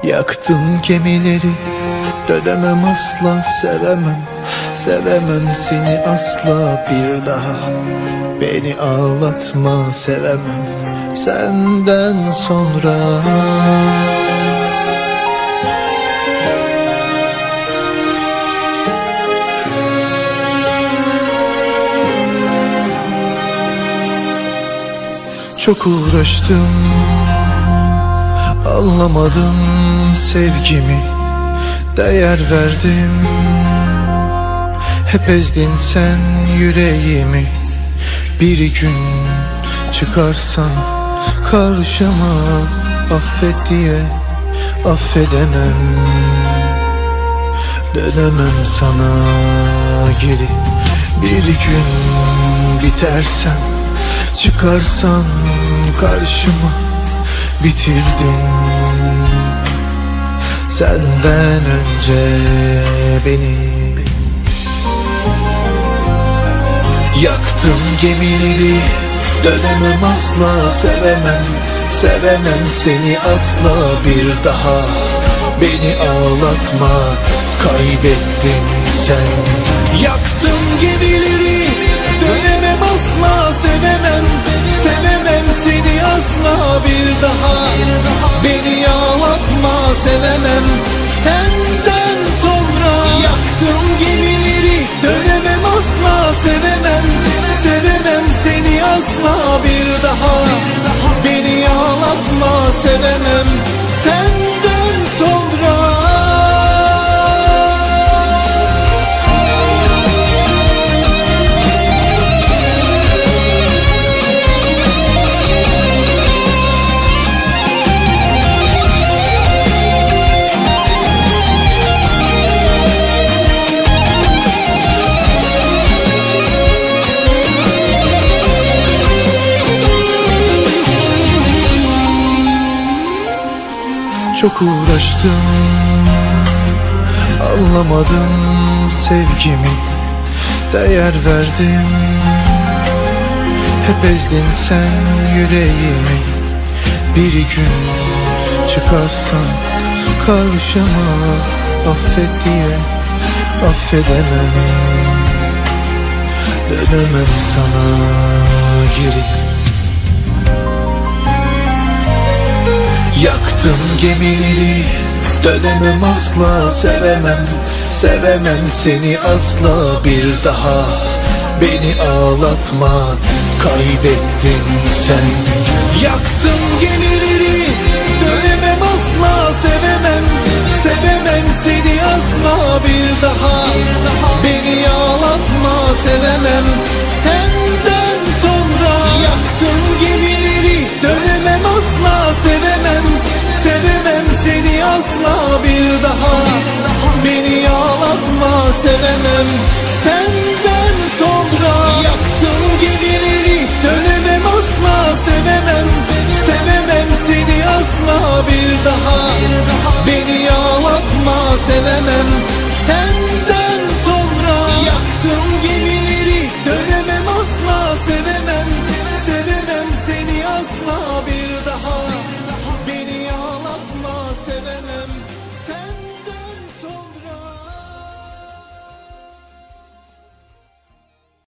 Yaktın gemileri, dönemem asla, sevemem. Sevemem seni asla bir daha. Beni ağlatma, sevemem senden sonra. Çok uğraştım, anlamadım sevgimi, değer verdim. Hep ezdin sen yüreğimi. Bir gün çıkarsan karşıma, affet diye affedemem. Dönemem sana geri. Bir gün bitersen, çıkarsan karşıma, bitirdin senden önce beni. Yaktım gemileri, dönemem asla, sevemem. Sevemem seni asla bir daha. Beni ağlatma, kaybettin sen. Yaktım gemileri, dönemem asla, sevemem. Sevemem seni asla bir daha. Beni ağlatma, sevemem senden sonra. Yaktım gemileri, dönemem asla, sevemem. Sevemem seni asla bir daha. Beni ağlatma, sevemem senden sonra. Çok uğraştım, anlamadım sevgimi, değer verdim. Hep ezdin sen yüreğimi. Bir gün çıkarsan karşıma, affet diye affedemem. Dönemem sana geri. Yaktım gemileri, dönemem asla, sevemem. Sevemem seni asla bir daha. Beni ağlatma, kaybettin sen. Yaktım gemileri, dönemem asla, sevemem. Sevemem seni asla bir daha. Beni ağlatma, sevemem senden sonra. Yaktım gemileri, dönemem asla, sevemem. Sevemem seni asla bir daha. Beni ağlatma, sevemem sen.